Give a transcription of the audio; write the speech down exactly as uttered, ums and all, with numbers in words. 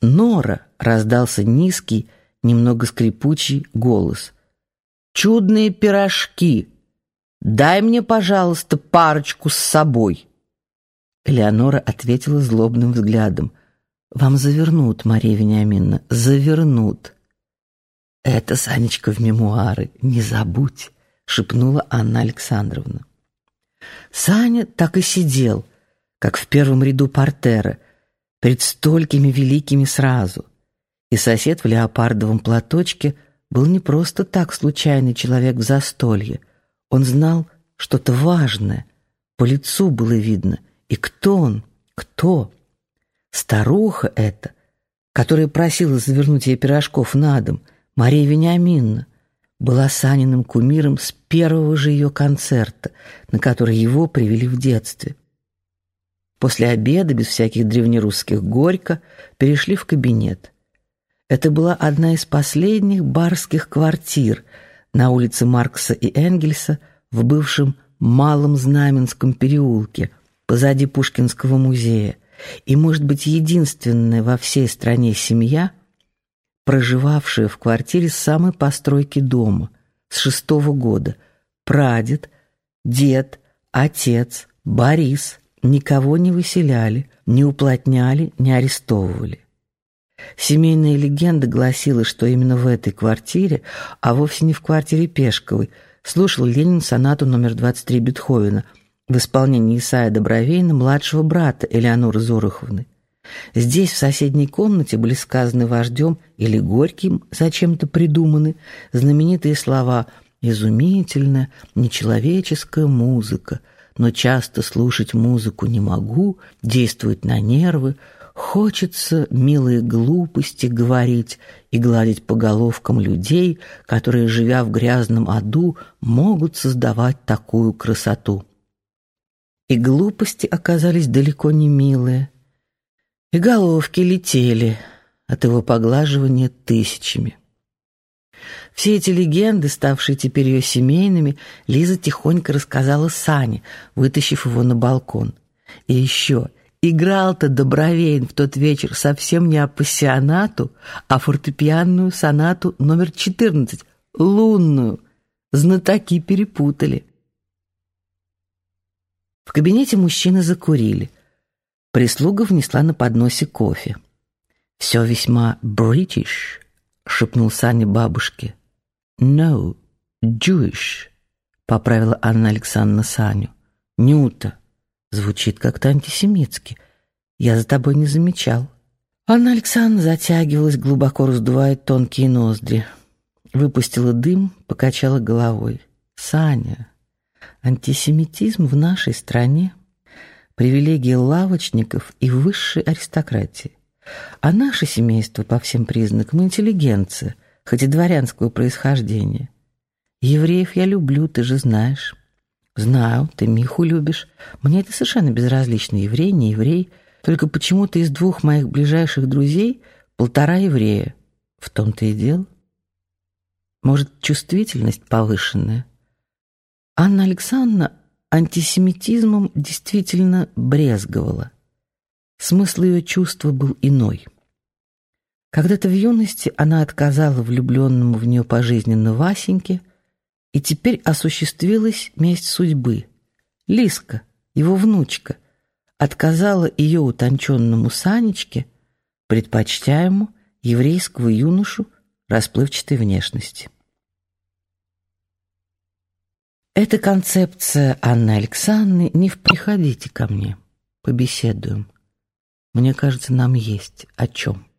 Нора!» — раздался низкий, немного скрипучий голос. «Чудные пирожки! Дай мне, пожалуйста, парочку с собой!» Элеонора ответила злобным взглядом. «Вам завернут, Мария Вениаминовна, завернут». «Это, Санечка, в мемуары, не забудь», — шепнула Анна Александровна. Саня так и сидел, как в первом ряду портера, перед столькими великими сразу. И сосед в леопардовом платочке был не просто так случайный человек в застолье. Он знал что-то важное, по лицу было видно. И кто он? Кто? Старуха эта, которая просила завернуть ей пирожков на дом, Мария Вениаминовна, была Саниным кумиром с первого же ее концерта, на который его привели в детстве. После обеда, без всяких древнерусских горько, перешли в кабинет. Это была одна из последних барских квартир на улице Маркса и Энгельса в бывшем Малом Знаменском переулке, позади Пушкинского музея, и, может быть, единственная во всей стране семья, проживавшая в квартире с самой постройки дома, с шестого года. Прадед, дед, отец, Борис никого не выселяли, не уплотняли, не арестовывали. Семейная легенда гласила, что именно в этой квартире, а вовсе не в квартире Пешковой, слушал Ленин сонату номер двадцать три Бетховена в исполнении Исая Добровейна, младшего брата Элеоноры Зороховны. Здесь, в соседней комнате, были сказаны вождем или Горьким, зачем-то придуманы, знаменитые слова «изумительная, нечеловеческая музыка, но часто слушать музыку не могу, действует на нервы, хочется милые глупости говорить и гладить по головкам людей, которые, живя в грязном аду, могут создавать такую красоту». И глупости оказались далеко не милые, и головки летели от его поглаживания тысячами. Все эти легенды, ставшие теперь ее семейными, Лиза тихонько рассказала Сане, вытащив его на балкон. И еще, играл-то Добровейн в тот вечер совсем не апассионату, а фортепианную сонату номер четырнадцать, лунную. Знатоки перепутали. В кабинете мужчины закурили. Прислуга внесла на подносе кофе. «Все весьма бритиш», — шепнул Саня бабушке. «No, Jewish», — поправила Анна Александровна Саню. «Нюта, звучит как-то антисемитски. Я за тобой не замечал». Анна Александровна затягивалась, глубоко раздувая тонкие ноздри. Выпустила дым, покачала головой. «Саня, антисемитизм в нашей стране — привилегия лавочников и высшей аристократии. А наше семейство, по всем признакам, интеллигенция, хоть и дворянского происхождения. Евреев я люблю, ты же знаешь». «Знаю, ты Миху любишь. Мне это совершенно безразлично, еврей, не еврей. Только почему-то из двух моих ближайших друзей полтора еврея. В том-то и дело. Может, чувствительность повышенная?» Анна Александровна антисемитизмом действительно брезговала. Смысл ее чувства был иной. Когда-то в юности она отказала влюбленному в нее пожизненно Васеньке, и теперь осуществилась месть судьбы. Лизка, его внучка, отказала ее утонченному Санечке, предпочтя ему еврейского юношу расплывчатой внешности. Эта концепция Анны Александровны не в «приходите ко мне, побеседуем». Мне кажется, нам есть о чем.